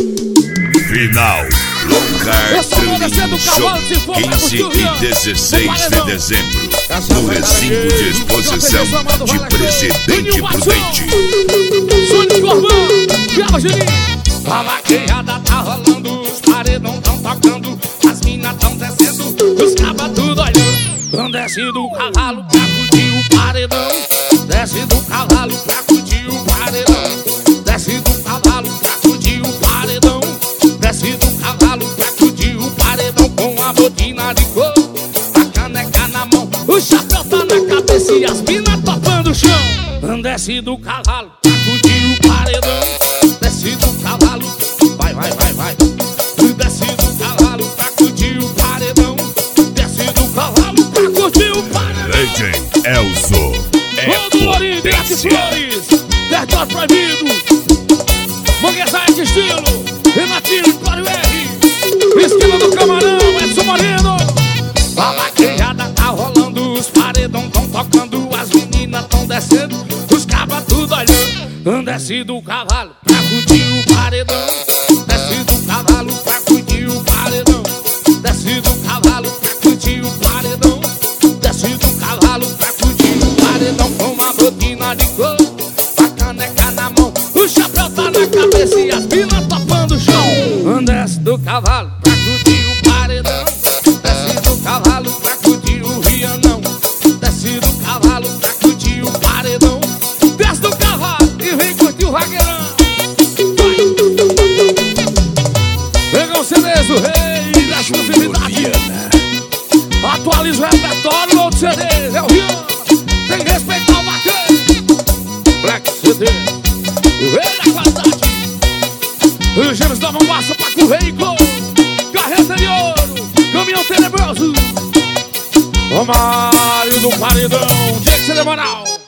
Final Longar Training Show, 15 e 16 de dezembro, no recinto de exposição de Presidente Prudente. Júnior Corbão, Viava Juninho. A vaquejada tá rolando, os paredão tão tocando, as minas tão descendo, os cabas tudo olhando. Desce do cavalo pra curtir o paredão, desce do cavalo pra curtir o paredão, desce do cavalo pra curtir o paredão, desce do cavalo pra curtir o paredão, com a botina de couro, a caneca na mão, o chapéu tá na cabeça e as minas topando o chão. Desce do cavalo pra curtir o paredão, desce do cavalo, vai, vai, vai, vai. Desce do cavalo pra curtir o paredão, desce do cavalo pra curtir o paredão. Legend Elzo é potência. Território proibido, Manguezais de estilo, Renatinho, Cláudio R, esquina do Camarão, Edson Moreno. A vaquejada tá rolando, os paredão tão tocando, as meninas tão descendo, os cabas tudo olhando. Desce do cavalo pra curtir o paredão, desce do cavalo pra curtir o paredão, desce do cavalo pra curtir o paredão, desce do cavalo pra curtir o paredão, com uma botina de couro, a caneca na mão, o chapéu tá na cabeça e as minas topando o chão. Desce do cavalo pra curtir o paredão, desce do cavalo pra curtir o Rianão, desce do cavalo pra curtir o paredão, desce do cavalo e vem curtir o vaqueirão. Pega o CDs, o rei da exclusividade. Atualiza o repertório no outro CD, é o Rian. Tem que respeitar o vaqueiro. Black CD, o rei da qualidade. Os gêmeos da mão passa pra correr e gol. Carreta de ouro, caminhão tenebroso. O Mário do Paredão, Jackson de Moral.